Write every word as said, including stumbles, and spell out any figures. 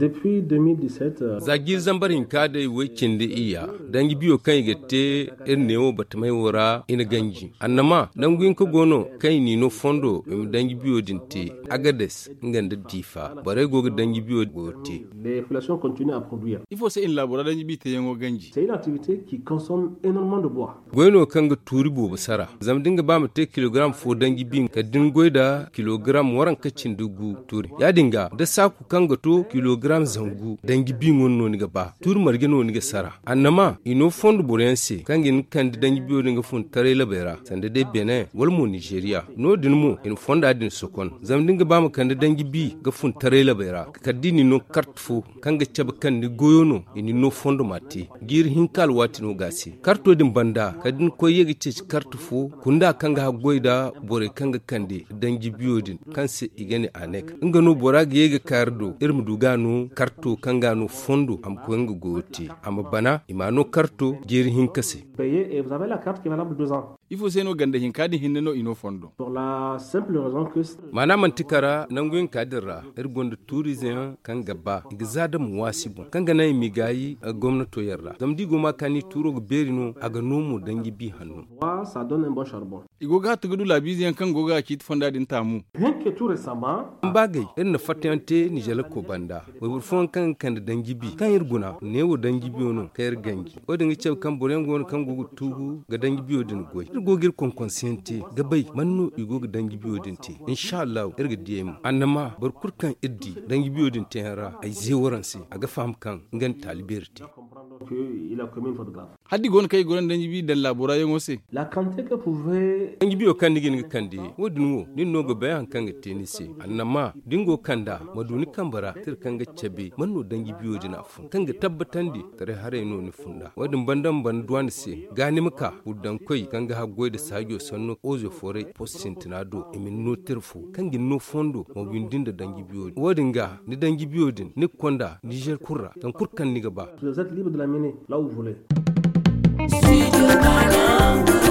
Depuis deux mille dix-sept, zagir zambarin ka da wekin da iya dangi biyo kan gete ernewo batmai wora ina ganji annama danguin ka gono kai ni no fondo im dangi biyo dinte agades nganda difa bare goga dangi biyo gote. Les populations continuent à produire. Il faut c'est une labora dangi bi te yango ganji. C'est une activité qui consomme énormément de bois. Goyno kanga turi bo basara zam dinga ba mu te kilogram fo dangi bin ka dingoida kilogram waran kacin dugu turi ya dinga da saku kanga to kilogram zangu dangi bin wonno ni ba turi marge no ni ga sara annama ino fondo borense kangin kan dangi biyo dinga fun tare labera sande de Benin wal mo Nigeria no dinmo in fonda din sokon zam dinga ba mu kan dangi bi ga fun tare labera kadini no carte fo kanga caba kan ni goyono ini no fondo mate gir hinkal wati no gasi karto din banda kadin ko yegi ce carte fo kunda kanga ha goida bore kanga kande dangi biyo din kanse igene anek ngano bora ga yegi kardo irmu dugano karto kanga no fondo am ko nga goti am bana imano karto gir hinkase Payez et vous avez la carte qui est valable deux ans. Il faut c'est no ganda hinkadi hinno ino fondo. Pour la simple raison que mana mantikara nanguin kadira irgonda tourisme kan gaba igzada mu wasibu kanga nay migayi a gwamnato yarra zamdi goma kani turo go berino aga nomo dangi bi hannu bois, ça donne un bon charbon. Igo ga tugudu labizi kan goga kit fonda din tamu. Bien que tout récemment, mbagay irna fatante ni jala ko banda wo fon kan kan dangi bi kan irguna ne wo dangi bi ono kayar gangi o dangi cew kan boren gon kan gogo tugu ga dangi bi odin goy irgogir kon consciente gabay manno igo ga dangi bi odin te inshallah irga diem annama bar kurkan iddi dangi bi odin te hara ay zewaransi aga fam kan ngan taliberti qu'il a commis une faute grave. Haddi gon kay goran dangi bi dan labora yango se. La quantité que pouvait dangi bi o kan digin ga kandi wodin wo nin no go bayan kan ga tenisi annama dingo kanda maduni kambara tir kan ga cebe manno dangi bi odin afun kan ga tabbatandi tare hare no ni funda wadin bandan ban duwan se gani muka udan koi kan ga hagoi da sagyo sanno ozo fore postin tinado emin no tirfu kan gin no fondo mo windin da dangi bi odin wadin ga ni dangi bi odin ni konda Niger kurra kan kurkan ni gaba vous êtes libre de la mener là où vous voulez. Studio Banangu.